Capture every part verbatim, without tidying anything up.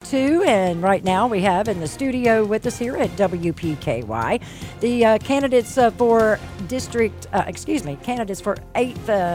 two, and right now we have in the studio with us here at W P K Y the uh, candidates uh, for district, uh, excuse me, candidates for eighth uh,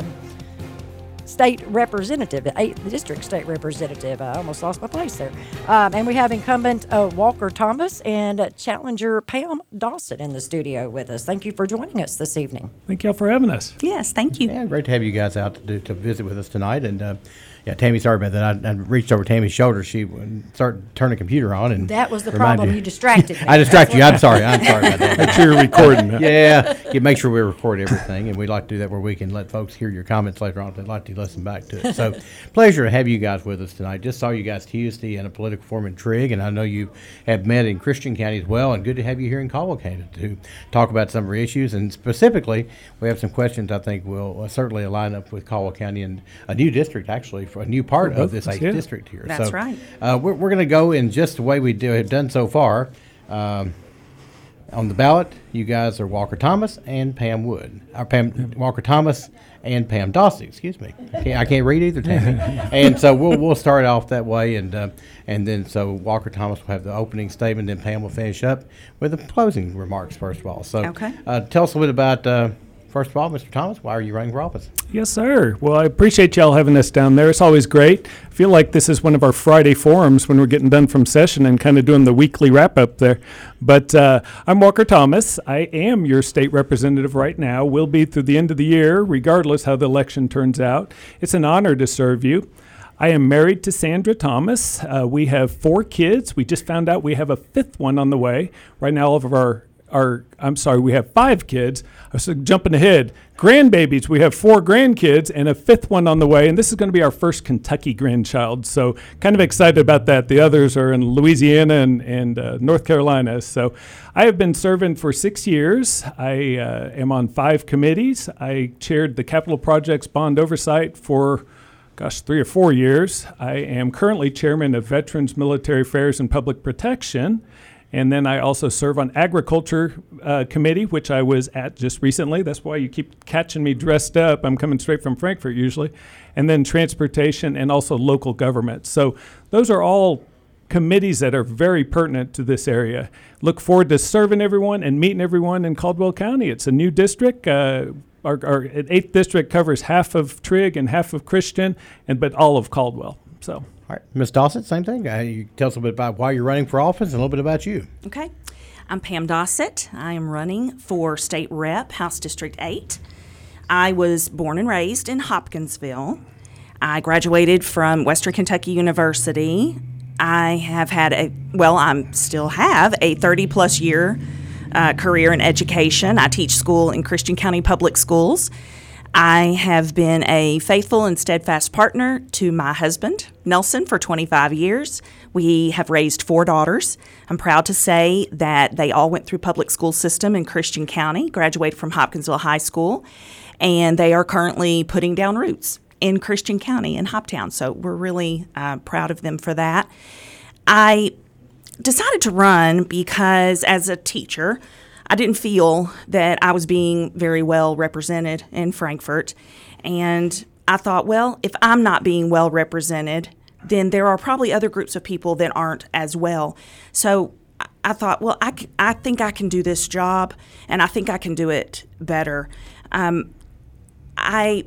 state representative, eighth district state representative. I almost lost my place there. Um, and we have incumbent uh, Walker Thomas and uh, challenger Pam Dossett in the studio with us. Thank you for joining us this evening. Thank y'all for having us. Yes, thank you. Yeah, great to have you guys out to do, to visit with us tonight. And uh, yeah, Tammy, sorry about that. I, I reached over Tammy's shoulder. She started turning the computer on, and that was the reminded problem. You, you distracted me. I distracted you. I'm sorry. I'm sorry about that. Make sure you're recording. Huh? Yeah, you make sure we record everything, and we like to do that where we can let folks hear your comments later on if they'd like to listen back to it. So, pleasure to have you guys with us tonight. Just saw you guys Tuesday in a political forum in Trigg, and I know you have met in Christian County as well, and good to have you here in Caldwell County to talk about some of our issues. And specifically, we have some questions I think will uh, certainly line up with Caldwell County and a new district, actually, for a new part of this eighth yeah. district here. That's so, right. Uh, we're we're going to go in just the way we do have done so far. Um, on the ballot, you guys are Walker Thomas and Pam Wood. Or Pam Walker Thomas and Pam Dossett. Excuse me. I can't, I can't read either, Tammy. And so we'll we'll start off that way, and uh, and then so Walker Thomas will have the opening statement, then Pam will finish up with the closing remarks first of all. So okay. uh, tell us a bit about. Uh, First of all, Mister Thomas, why are you running for office? Yes, sir. Well, I appreciate y'all having us down there. It's always great. I feel like this is one of our Friday forums when we're getting done from session and kind of doing the weekly wrap-up there. But uh, I'm Walker Thomas. I am your state representative right now. Will be through the end of the year, regardless how the election turns out. It's an honor to serve you. I am married to Sandra Thomas. Uh, we have four kids. We just found out we have a fifth one on the way. Right now, all of our Our, I'm sorry, we have five kids. I was jumping ahead. Grandbabies, we have four grandkids and a fifth one on the way, and this is going to be our first Kentucky grandchild. So kind of excited about that. The others are in Louisiana and, and uh, North Carolina. So I have been serving for six years. I uh, am on five committees. I chaired the Capital Projects Bond Oversight for gosh, three or four years. I am currently chairman of Veterans, Military Affairs, and Public Protection. And then I also serve on Agriculture uh, Committee, which I was at just recently. That's why you keep catching me dressed up. I'm coming straight from Frankfort usually. And then Transportation and also Local Government. So those are all committees that are very pertinent to this area. Look forward to serving everyone and meeting everyone in Caldwell County. It's a new district. Uh, our, our eighth district covers half of Trigg and half of Christian, and but all of Caldwell. So. All right, Miz Dossett, same thing. Uh, you tell us a bit about why you're running for office and a little bit about you. Okay. I'm Pam Dossett. I am running for State Rep, House District eight. I was born and raised in Hopkinsville. I graduated from Western Kentucky University. I have had a, well, I still have a thirty-plus year uh, career in education. I teach school in Christian County Public Schools. I have been a faithful and steadfast partner to my husband, Nelson, for twenty-five years. We have raised four daughters. I'm proud to say that they all went through public school system in Christian County, graduated from Hopkinsville High School, and they are currently putting down roots in Christian County in Hoptown. So we're really uh, proud of them for that. I decided to run because as a teacher, I didn't feel that I was being very well represented in Frankfort. And I thought, well, if I'm not being well represented, then there are probably other groups of people that aren't as well. So I thought, well, I, c- I think I can do this job, and I think I can do it better. Um, I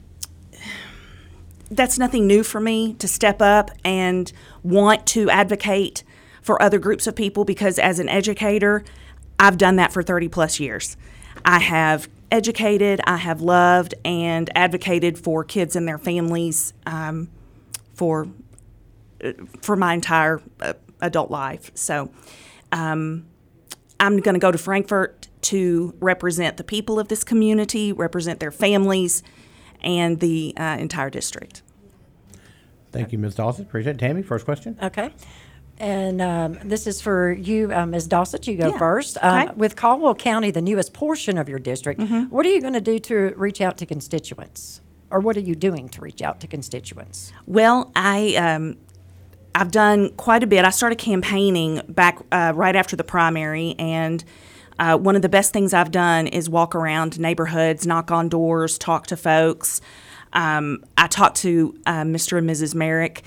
that's nothing new for me to step up and want to advocate for other groups of people, because as an educator, I've done that for thirty plus years. I have educated, I have loved, and advocated for kids and their families um, for for my entire uh, adult life. So um, I'm going to go to Frankfort to represent the people of this community, represent their families, and the uh, entire district. Thank you, Miz Dossett. Appreciate it. Tammy, first question. Okay. And um, this is for you, uh, Miz Dossett. You go Yeah. first. Um, Okay. With Caldwell County, the newest portion of your district, Mm-hmm. what are you going to do to reach out to constituents? Or what are you doing to reach out to constituents? Well, I um, I've done quite a bit. I started campaigning back uh, right after the primary, and uh, one of the best things I've done is walk around neighborhoods, knock on doors, talk to folks. Um, I talked to uh, Mister and Missus Merrick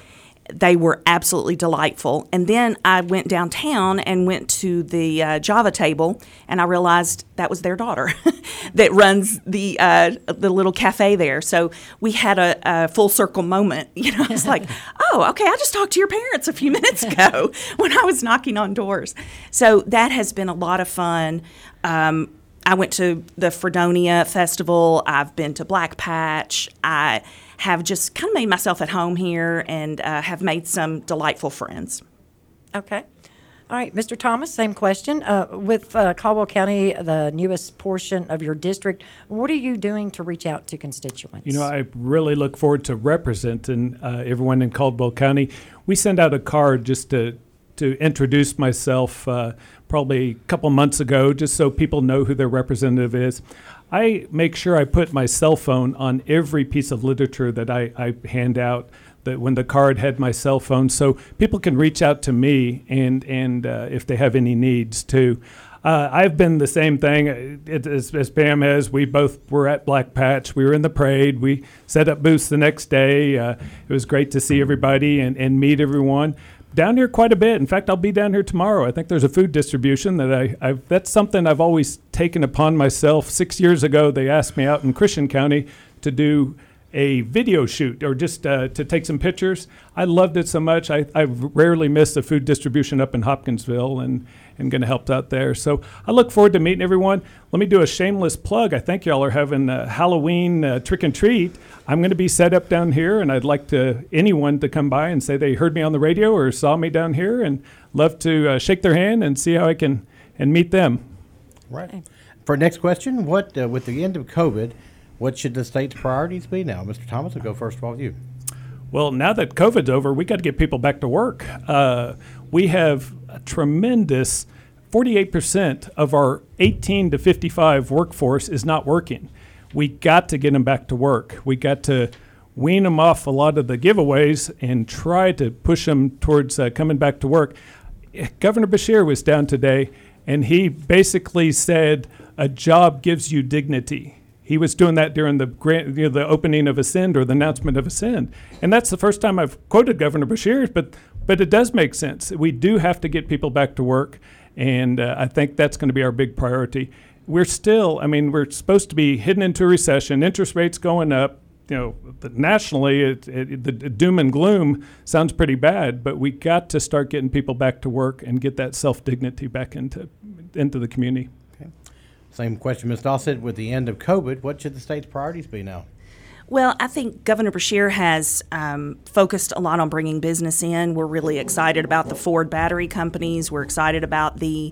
They were absolutely delightful. And then I went downtown and went to the uh, Java table, and I realized that was their daughter that runs the uh, the little cafe there. So we had a, a full circle moment. You know, it's like, oh, okay, I just talked to your parents a few minutes ago when I was knocking on doors. So that has been a lot of fun. Um, I went to the Fredonia Festival. I've been to Black Patch. I have just kind of made myself at home here and uh, have made some delightful friends. Okay. All right, Mister Thomas, same question. Uh, with uh, Caldwell County, the newest portion of your district, what are you doing to reach out to constituents? You know, I really look forward to representing uh, everyone in Caldwell County. We sent out a card just to to introduce myself uh, probably a couple months ago, just so people know who their representative is. I make sure I put my cell phone on every piece of literature that I, I hand out, that when the card had my cell phone, so people can reach out to me and, and uh, if they have any needs too. Uh, I've been the same thing it, as, as Pam has. We both were at Black Patch. We were in the parade. We set up booths the next day. Uh, it was great to see everybody and, and meet everyone. Down here quite a bit. In fact, I'll be down here tomorrow. I think there's a food distribution that I, I've, that's something I've always taken upon myself. Six years ago, they asked me out in Christian County to do a video shoot or just uh, to take some pictures. I loved it so much. I, I rarely miss a food distribution up in Hopkinsville and, and going to help out there. So I look forward to meeting everyone. Let me do a shameless plug. I think y'all are having a Halloween uh, trick and treat. I'm going to be set up down here, and I'd like to anyone to come by and say they heard me on the radio or saw me down here, and love to uh, shake their hand and see how I can and meet them. Right. For our next question, what uh, with the end of COVID, what should the state's priorities be now? Mister Thomas, I'll go first of all with you. Well, now that COVID's over, we got to get people back to work. Uh, we have a tremendous forty-eight percent of our eighteen to fifty-five workforce is not working. We got to get them back to work. We got to wean them off a lot of the giveaways and try to push them towards uh, coming back to work. Governor Beshear was down today, and he basically said a job gives you dignity. He was doing that during the grant, you know, the opening of Ascend or the announcement of Ascend. And that's the first time I've quoted Governor Beshear, but but it does make sense. We do have to get people back to work, and uh, I think that's going to be our big priority. We're still, I mean, we're supposed to be heading into a recession, interest rates going up. You know, nationally, it, it, the doom and gloom sounds pretty bad, but we got to start getting people back to work and get that self-dignity back into into the community. Okay. Same question, Miz Dossett. With the end of COVID, what should the state's priorities be now? Well, I think Governor Beshear has um, focused a lot on bringing business in. We're really excited about the Ford battery companies. We're excited about the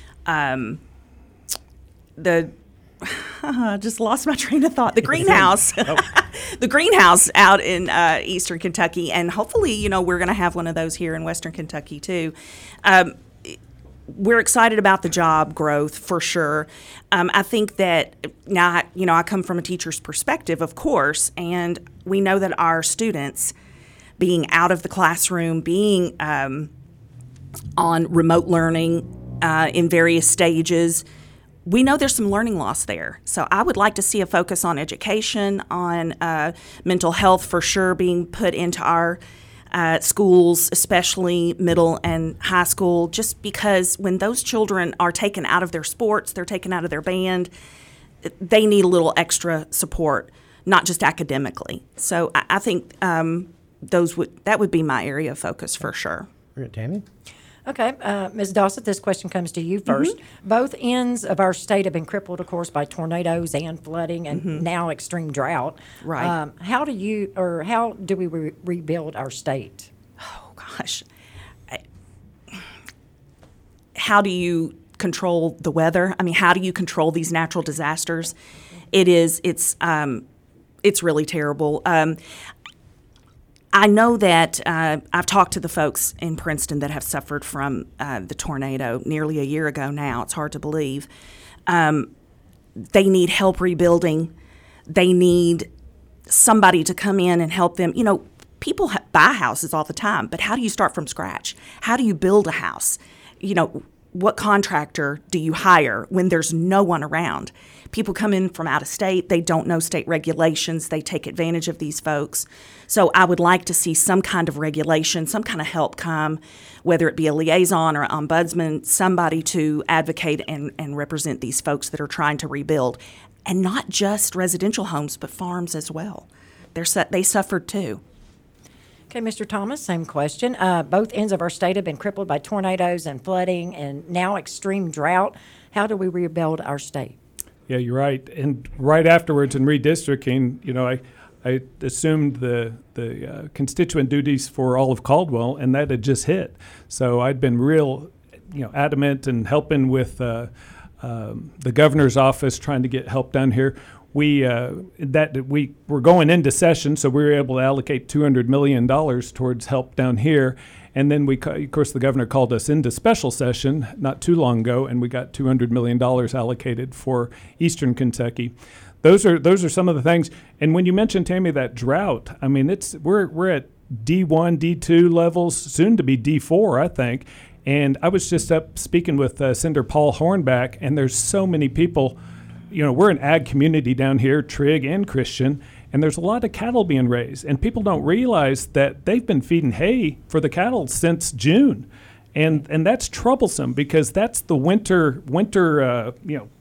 um, the. I just lost my train of thought. The greenhouse, oh. the greenhouse out in uh, Eastern Kentucky, and hopefully, you know, we're going to have one of those here in Western Kentucky too. Um, we're excited about the job growth for sure. Um, I think that now, you know, I come from a teacher's perspective, of course, and we know that our students being out of the classroom, being um, on remote learning uh, in various stages. We know there's some learning loss there. So I would like to see a focus on education, on uh, mental health for sure being put into our uh, schools, especially middle and high school, just because when those children are taken out of their sports, they're taken out of their band, they need a little extra support, not just academically. So I, I think um, those would that would be my area of focus for sure. Tammy? Okay, uh, Miz Dossett, this question comes to you first. Mm-hmm. Both ends of our state have been crippled, of course, by tornadoes and flooding, and mm-hmm. now extreme drought. Right. Um, how do you, or how do we re- rebuild our state? Oh gosh, I, how do you control the weather? I mean, how do you control these natural disasters? It is, it's, um, it's really terrible. Um, I know that uh, I've talked to the folks in Princeton that have suffered from uh, the tornado nearly a year ago now. It's hard to believe. Um, they need help rebuilding. They need somebody to come in and help them. You know, people ha- buy houses all the time, but how do you start from scratch? How do you build a house? You know, what contractor do you hire when there's no one around? People come in from out of state. They don't know state regulations. They take advantage of these folks. So I would like to see some kind of regulation, some kind of help come, whether it be a liaison or an ombudsman, somebody to advocate and, and represent these folks that are trying to rebuild. And not just residential homes, but farms as well. They're su- they suffered too. Okay, Mister Thomas, same question. Uh, both ends of our state have been crippled by tornadoes and flooding and now extreme drought. How do we rebuild our state? Yeah, you're right. And right afterwards in redistricting, you know, I, I assumed the the uh, constituent duties for all of Caldwell, and that had just hit. So I'd been real, you know, adamant and helping with uh, um, the governor's office trying to get help down here. We uh, that we were going into session, so we were able to allocate two hundred million dollars towards help down here. And then we, of course, the governor called us into special session not too long ago, and we got two hundred million dollars allocated for Eastern Kentucky. Those are those are some of the things. And when you mentioned, Tammy, that drought, I mean, it's we're we're at D one, D two levels, soon to be D four, I think. And I was just up speaking with uh, Senator Paul Hornback, and there's so many people. You know, we're an ag community down here, Trigg and Christian, and there's a lot of cattle being raised. And people don't realize that they've been feeding hay for the cattle since June. And and that's troublesome because that's the winter, winter uh, you know,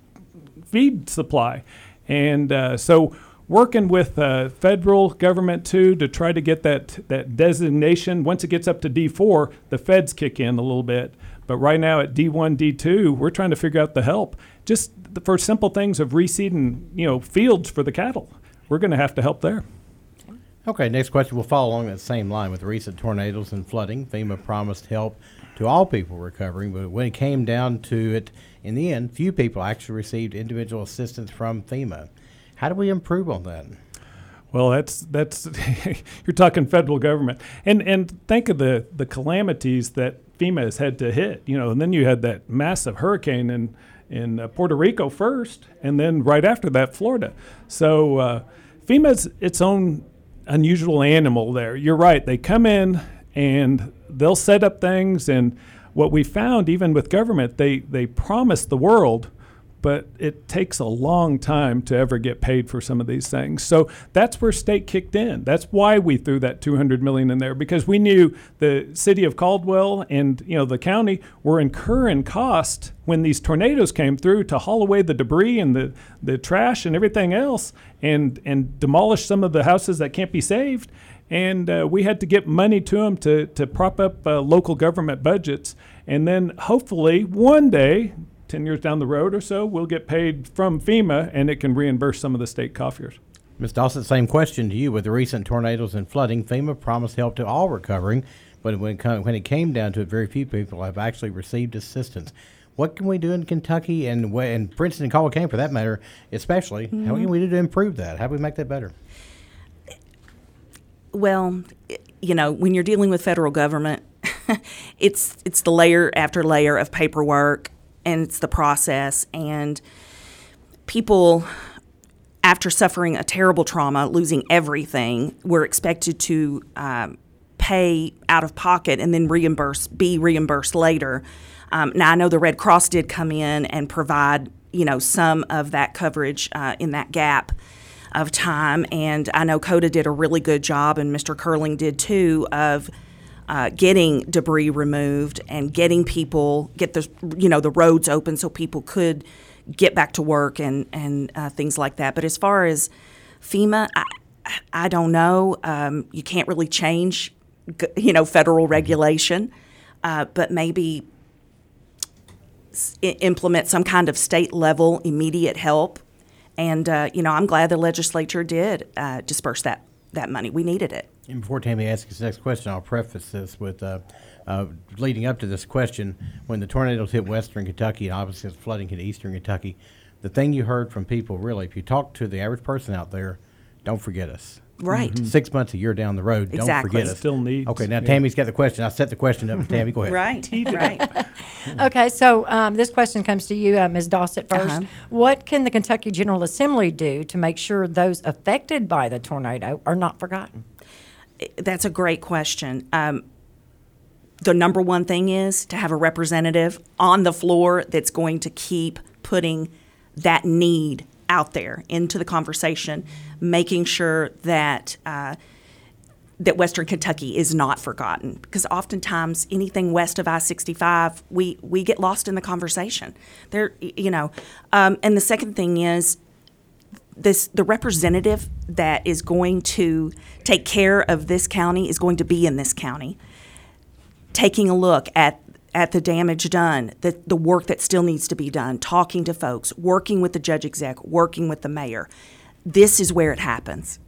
feed supply. And uh, so working with uh, federal government, too, to try to get that, that designation. Once it gets up to D four, the feds kick in a little bit. But right now at D one, D two, we're trying to figure out the help. Just for simple things of reseeding, you know, fields for the cattle. We're going to have to help there. Okay, next question will follow along that same line. With recent tornadoes and flooding, FEMA promised help to all people recovering, but when it came down to it, in the end, few people actually received individual assistance from FEMA. How do we improve on that? Well, that's that's you're talking federal government, and and think of the the calamities that FEMA has had to hit. You know, and then you had that massive hurricane in in uh, Puerto Rico first, and then right after that, Florida. So uh, FEMA's its own unusual animal there. You're right. They come in and they'll set up things, and what we found, even with government, they they promise the world, but it takes a long time to ever get paid for some of these things. So that's where state kicked in. That's why we threw that two hundred million dollars in there, because we knew the city of Caldwell and, you know, the county were incurring cost when these tornadoes came through to haul away the debris and the, the trash and everything else and, and demolish some of the houses that can't be saved. And uh, we had to get money to them to, to prop up uh, local government budgets. And then hopefully one day, ten years down the road or so, we'll get paid from FEMA, and it can reimburse some of the state coffers. Miz Dawson, same question to you. With the recent tornadoes and flooding, FEMA promised help to all recovering, but when it, come, when it came down to it, very few people have actually received assistance. What can we do in Kentucky and, and Princeton and Caldwell County, for that matter, especially? Mm-hmm. How can we do to improve that? How do we make that better? Well, you know, when you're dealing with federal government, it's it's the layer after layer of paperwork, and it's the process. And people, after suffering a terrible trauma, losing everything, were expected to um, pay out of pocket and then reimburse, be reimbursed later. Um, now, I know the Red Cross did come in and provide, you know, some of that coverage uh, in that gap of time. And I know CODA did a really good job, and Mister Curling did too, of uh, getting debris removed and getting people, get the, you know, the roads open so people could get back to work and, and uh, things like that. But as far as FEMA, I, I don't know. Um, you can't really change, you know, federal regulation, uh, but maybe s- implement some kind of state level immediate help. And, uh, you know, I'm glad the legislature did uh, disperse that, that money. We needed it. And before Tammy asks his next question, I'll preface this with uh, uh, leading up to this question, when the tornadoes hit western Kentucky and obviously it's flooding hit eastern Kentucky, the thing you heard from people, really, if you talk to the average person out there, don't forget us. Right. Mm-hmm. Six months, a year down the road, Exactly. don't forget us. Still needs. Okay, now yeah. Tammy's got the question. I set the question up. Tammy, go ahead. Right, right. Okay, so um, this question comes to you, uh, Miz Dawson, first. Uh-huh. What can the Kentucky General Assembly do to make sure those affected by the tornado are not forgotten? That's a great question. Um, the number one thing is to have a representative on the floor that's going to keep putting that need out there into the conversation, making sure that uh, that Western Kentucky is not forgotten. Because oftentimes anything west of I sixty-five, we, we get lost in the conversation. There, you know, um, and the second thing is this: the representative that is going to take care of this county is going to be in this county, taking a look at at the damage done, the, the work that still needs to be done, talking to folks, working with the judge exec, working with the mayor. This is where it happens.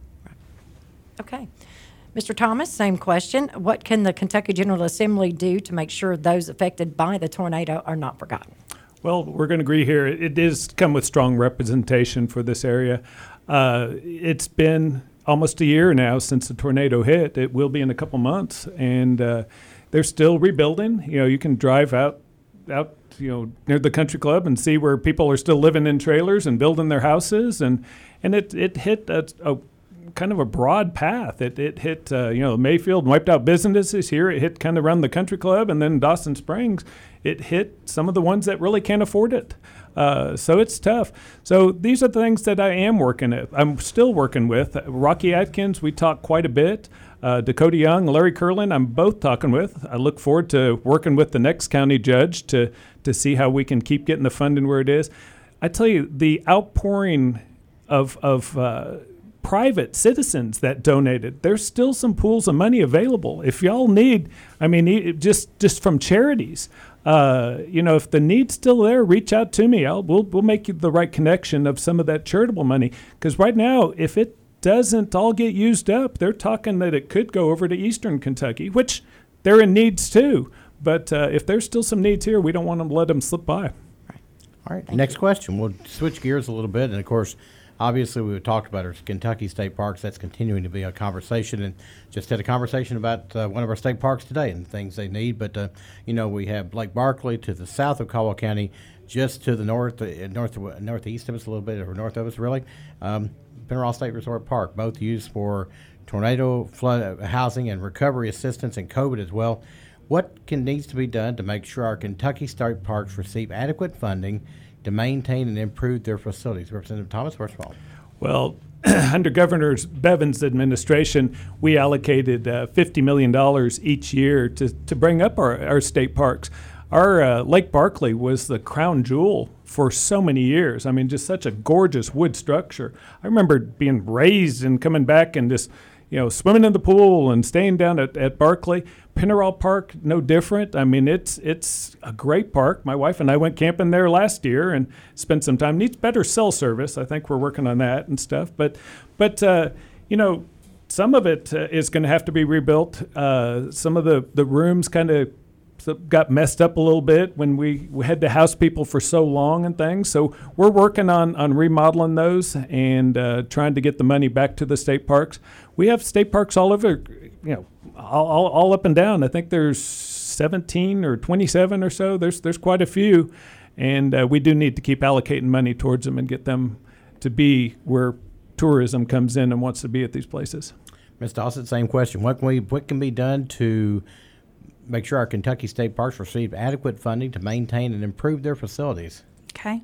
Okay. Mister Thomas, same question. What can the Kentucky General Assembly do to make sure those affected by the tornado are not forgotten? Well, we're going to agree here. It is come with strong representation for this area. Uh, it's been almost a year now since the tornado hit. It will be in a couple months, and uh, they're still rebuilding. You know, you can drive out, out, you know, near the country club and see where people are still living in trailers and building their houses, and and it it hit a, a kind of a broad path. It it hit uh, you know, Mayfield, wiped out businesses here. It hit kind of around the country club, and then Dawson Springs. It hit some of the ones that really can't afford it. Uh, so it's tough. So these are the things that I am working at. I'm still working with. Rocky Atkins, we talk quite a bit. Uh, Dakota Young, Larry Curlin, I'm both talking with. I look forward to working with the next county judge to, to see how we can keep getting the funding where it is. I tell you, the outpouring of, of uh, private citizens that donated, there's still some pools of money available. If y'all need, I mean, e- just just from charities, uh, you know, if the need's still there, reach out to me. I'll we'll we'll make you the right connection of some of that charitable money. Because right now, if it doesn't all get used up, they're talking that it could go over to Eastern Kentucky, which they're in needs too. But uh, if there's still some needs here, we don't want to let them slip by. All right, next question. We'll switch gears a little bit, and of course, obviously, we talked about our Kentucky state parks. That's continuing to be a conversation, and just had a conversation about uh, one of our state parks today and things they need. But uh, you know, we have Lake Barkley to the south of Caldwell County, just to the north, uh, north, northeast of us a little bit, or north of us, really. Um, Pinnerall State Resort Park, both used for tornado flood housing and recovery assistance and COVID as well. What can needs to be done to make sure our Kentucky state parks receive adequate funding to maintain and improve their facilities? Representative Thomas, first of all. Well, under Governor Bevin's administration, we allocated uh, fifty million dollars each year to, to bring up our, our state parks. Our uh, Lake Barkley was the crown jewel for so many years. I mean, just such a gorgeous wood structure. I remember being raised and coming back and just, you know, swimming in the pool and staying down at, at Barkley. Pinnerall Park, no different. I mean, it's it's a great park. My wife and I went camping there last year and spent some time. Needs better cell service. I think we're working on that and stuff. But, but uh, you know, some of it uh, is going to have to be rebuilt. Uh, some of the, the rooms kind of got messed up a little bit when we, we had to house people for so long and things. So we're working on, on remodeling those and uh, trying to get the money back to the state parks. We have state parks all over, you know, all, all, all up and down. I think there's seventeen or twenty-seven or so. There's there's quite a few, and uh, we do need to keep allocating money towards them and get them to be where tourism comes in and wants to be at these places. Miz Dawson, same question. What can we what can be done to make sure our Kentucky state parks receive adequate funding to maintain and improve their facilities? Okay.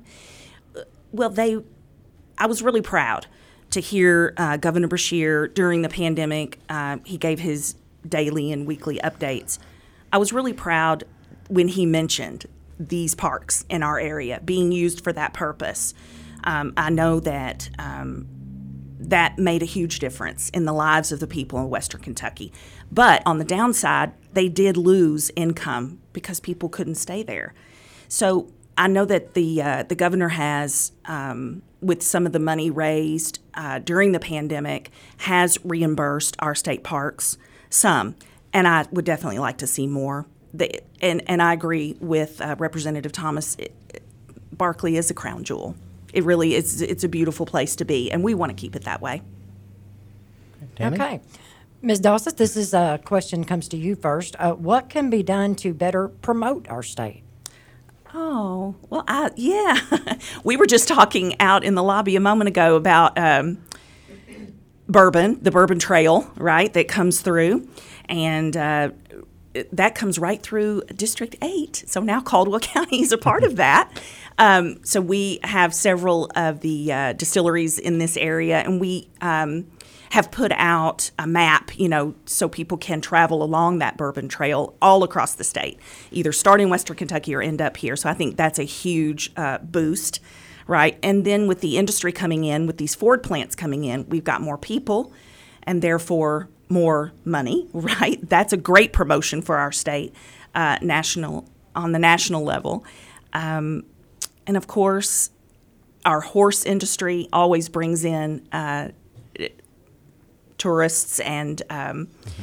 Well, they, I was really proud to hear uh, Governor Beshear during the pandemic. Uh, he gave his daily and weekly updates. I was really proud when he mentioned these parks in our area being used for that purpose. Um, I know that um, that made a huge difference in the lives of the people in Western Kentucky. But on the downside, they did lose income because people couldn't stay there. So I know that the uh, the governor has, um, with some of the money raised uh, during the pandemic, has reimbursed our state parks some, and I would definitely like to see more. The, and, and I agree with uh, Representative Thomas. It, it, Barkley is a crown jewel. It really is. It's a beautiful place to be, and we want to keep it that way. Tammy? Okay. Miz Dawson, this is a question comes to you first. Uh, what can be done to better promote our state? Oh, well, I, yeah. We were just talking out in the lobby a moment ago about um, Bourbon, the Bourbon Trail, right, that comes through. And uh, that comes right through District eight. So now Caldwell County is a part of that. Um, so we have several of the uh, distilleries in this area, and we um, have put out a map, you know, so people can travel along that bourbon trail all across the state, either start in Western Kentucky or end up here. So I think that's a huge uh, boost, right? And then with the industry coming in, with these Ford plants coming in, we've got more people and therefore more money, right? That's a great promotion for our state, uh, national on the national level. Um, and of course, our horse industry always brings in uh, tourists and um, mm-hmm.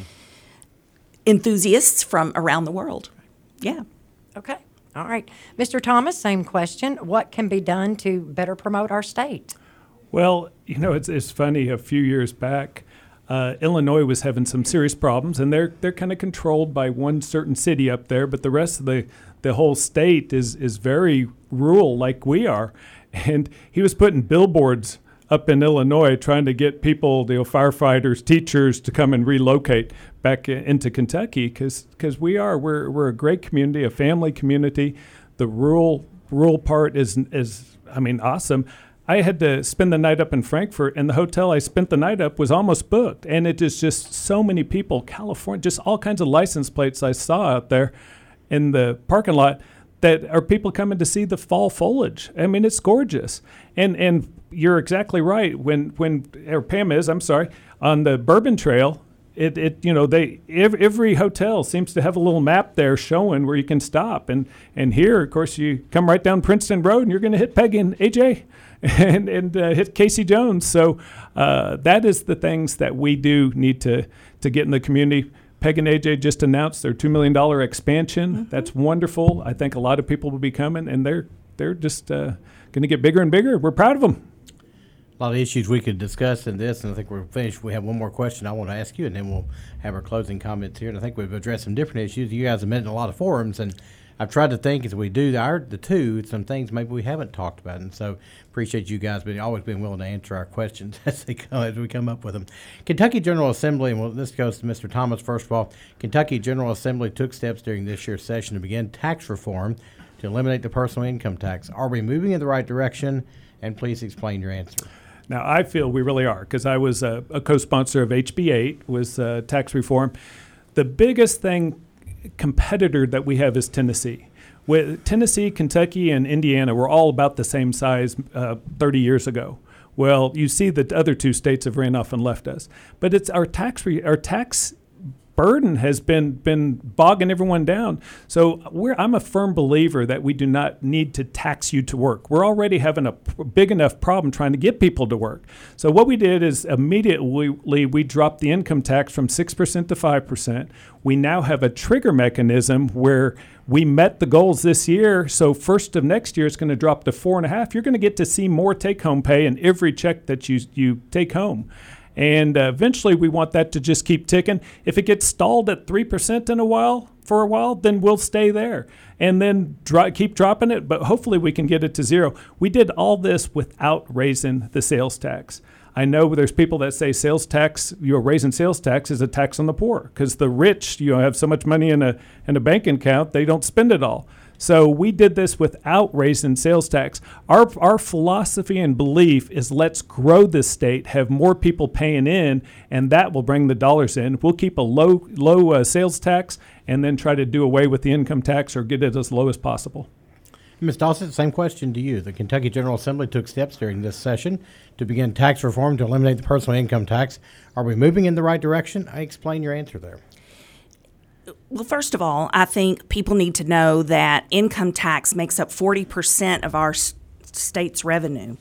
enthusiasts from around the world. Yeah. Okay. All right. Mister Thomas, same question. What can be done to better promote our state? Well, you know, it's it's funny. A few years back, uh, Illinois was having some serious problems, and they're they're kind of controlled by one certain city up there, but the rest of the the whole state is is very rural, like we are. And he was putting billboards up in Illinois trying to get people, you know, firefighters, teachers, to come and relocate back into Kentucky, because we are we're we're a great community, a family community. The rural rural part is is I mean awesome. I had to spend the night up in Frankfort, and the hotel I spent the night up was almost booked. And it is just so many people, California, just all kinds of license plates I saw out there in the parking lot that are people coming to see the fall foliage. I mean, it's gorgeous. And and you're exactly right. When when or Pam is, I'm sorry, on the Bourbon Trail, it, it you know, they every, every hotel seems to have a little map there showing where you can stop. And and here, of course, you come right down Princeton Road and you're going to hit Peggy and A J and and uh, hit Casey Jones. So uh, that is the things that we do need to to get in the community. Peg and A J just announced their two million dollars expansion. Mm-hmm. That's wonderful. I think a lot of people will be coming, and they're they're just uh, going to get bigger and bigger. We're proud of them. A lot of issues we could discuss in this, and I think we're finished. We have one more question I want to ask you, and then we'll have our closing comments here. And I think we've addressed some different issues. You guys have met in a lot of forums, and I've tried to think as we do our the two, some things maybe we haven't talked about. And so appreciate you guys being always been willing to answer our questions as they come, as we come up with them. Kentucky General Assembly, and well, this goes to Mister Thomas first of all. Kentucky General Assembly took steps during this year's session to begin tax reform to eliminate the personal income tax. Are we moving in the right direction? And please explain your answer. Now, I feel we really are, because I was a, a co-sponsor of H B eight, was uh, tax reform. The biggest thing, competitor that we have is Tennessee. With Tennessee, Kentucky, and Indiana were all about the same size uh, thirty years ago. Well, you see that the other two states have ran off and left us. But it's our tax re- our tax burden has been been bogging everyone down. So we're, I'm a firm believer that we do not need to tax you to work. We're already having a p- big enough problem trying to get people to work. So what we did is immediately we dropped the income tax from six percent to five percent. We now have a trigger mechanism where we met the goals this year. So first of next year, it's going to drop to four and a half. You're going to get to see more take-home pay in every check that you you take home. And uh, eventually we want that to just keep ticking. If it gets stalled at three percent in a while, for a while, then we'll stay there and then dro- keep dropping it. But hopefully we can get it to zero. We did all this without raising the sales tax. I know there's people that say sales tax, you know, raising sales tax is a tax on the poor, because the rich, you know, have so much money in a in a bank account, they don't spend it all. So we did this without raising sales tax. Our our philosophy and belief is let's grow this state, have more people paying in, and that will bring the dollars in. We'll keep a low low uh, sales tax and then try to do away with the income tax or get it as low as possible. Miz Dawson, same question to you. The Kentucky General Assembly took steps during this session to begin tax reform to eliminate the personal income tax. Are we moving in the right direction? I explain your answer there. Well, first of all, I think people need to know that income tax makes up forty percent of our s- state's revenue.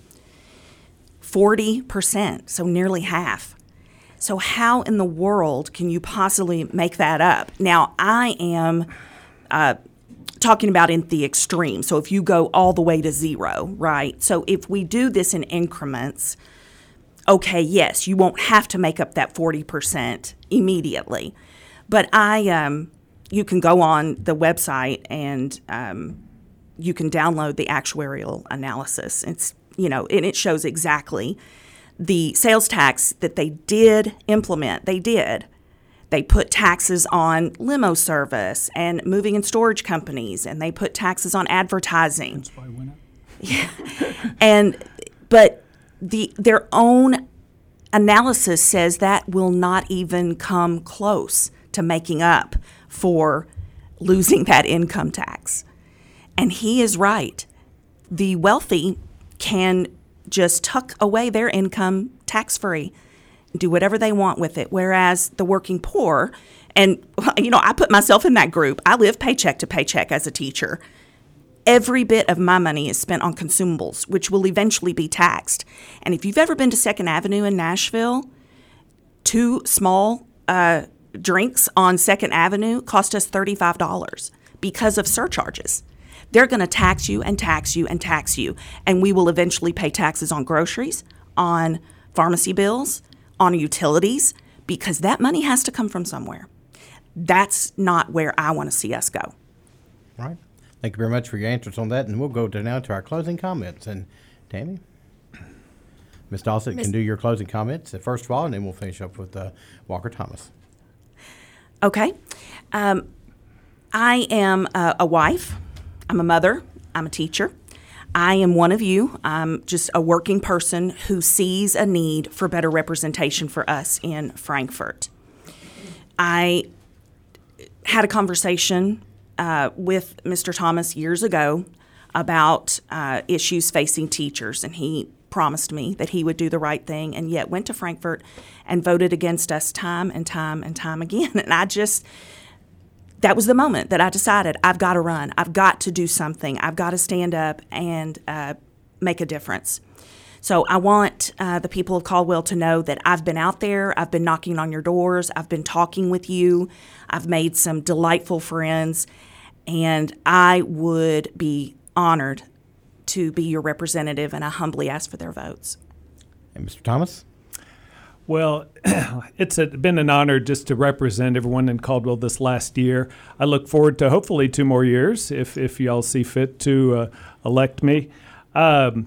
forty percent, so nearly half. So how in the world can you possibly make that up? Now, I am uh, talking about in the extreme. So if you go all the way to zero, right? So if we do this in increments, okay, yes, you won't have to make up that forty percent immediately. But I, um, you can go on the website and um, you can download the actuarial analysis. It's, you know, and it shows exactly the sales tax that they did implement. They did. They put taxes on limo service and moving and storage companies, and they put taxes on advertising. That's why I went up. Yeah. And but the their own analysis says that will not even come close to making up for losing that income tax. And he is right. The wealthy can just tuck away their income tax-free, do whatever they want with it, whereas the working poor, and, you know, I put myself in that group. I live paycheck to paycheck as a teacher. Every bit of my money is spent on consumables, which will eventually be taxed. And if you've ever been to Second Avenue in Nashville, two small uh, drinks on Second Avenue cost us thirty-five dollars because of surcharges. They're going to tax you and tax you and tax you, and we will eventually pay taxes on groceries, on pharmacy bills, on utilities, because that money has to come from somewhere. That's not where I want to see us go. All right. Thank you very much for your answers on that, and we'll go to now to our closing comments. And Tammy, Miz Dossett can do your closing comments first of all, and then we'll finish up with uh, Walker Thomas. Okay. Um, I am a, a wife. I'm a mother. I'm a teacher. I am one of you. I'm just a working person who sees a need for better representation for us in Frankfort. I had a conversation uh, with Mister Thomas years ago about uh, issues facing teachers, and he promised me that he would do the right thing, and yet went to Frankfort and voted against us time and time and time again. And I just... That was the moment that I decided I've got to run. I've got to do something. I've got to stand up and uh, make a difference. So I want uh, the people of Caldwell to know that I've been out there. I've been knocking on your doors. I've been talking with you. I've made some delightful friends. And I would be honored to be your representative, and I humbly ask for their votes. And Mister Thomas? Well, it's a, been an honor just to represent everyone in Caldwell this last year. I look forward to hopefully two more years if, if y'all see fit to uh, elect me. Um,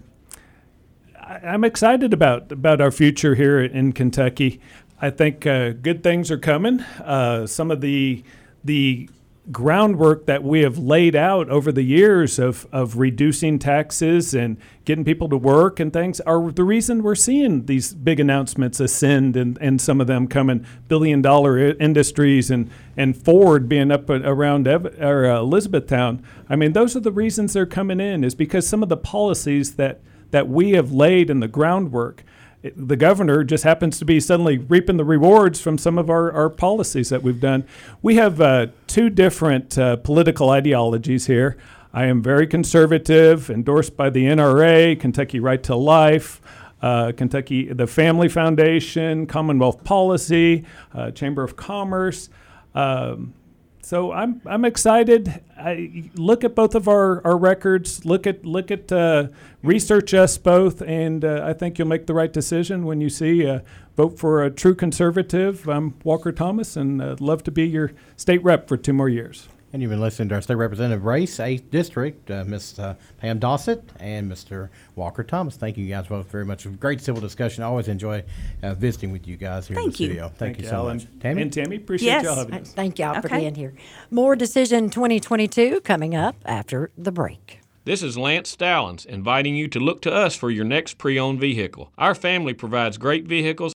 I, I'm excited about, about our future here in Kentucky. I think uh, good things are coming. Uh, some of the the groundwork that we have laid out over the years of, of reducing taxes and getting people to work and things are the reason we're seeing these big announcements ascend, and, and some of them coming billion dollar industries, and, and Ford being up around Ev- or, uh, Elizabethtown. I mean, those are the reasons they're coming in, is because some of the policies that, that we have laid in the groundwork. The governor just happens to be suddenly reaping the rewards from some of our, our policies that we've done. We have uh, two different uh, political ideologies here. I am very conservative, endorsed by the N R A, Kentucky Right to Life, uh, Kentucky, the Family Foundation, Commonwealth Policy, uh, Chamber of Commerce. Um, So I'm I'm excited. I look at both of our, our records. Look at look at uh, research us both, and uh, I think you'll make the right decision when you see uh, vote for a true conservative. I'm Walker Thomas, and I'd love to be your state rep for two more years. And you've been listening to our state representative race, eighth District, uh, Miz Uh, Pam Dossett and Mister Walker Thomas. Thank you guys both very much. Great civil discussion. I always enjoy uh, visiting with you guys here Thank in you. the studio. Thank, Thank you you, so Alan. much. Tammy? And Tammy, appreciate Yes. y'all having us. Thank y'all for Okay. being here. More Decision twenty twenty-two coming up after the break. This is Lance Stallings, inviting you to look to us for your next pre-owned vehicle. Our family provides great vehicles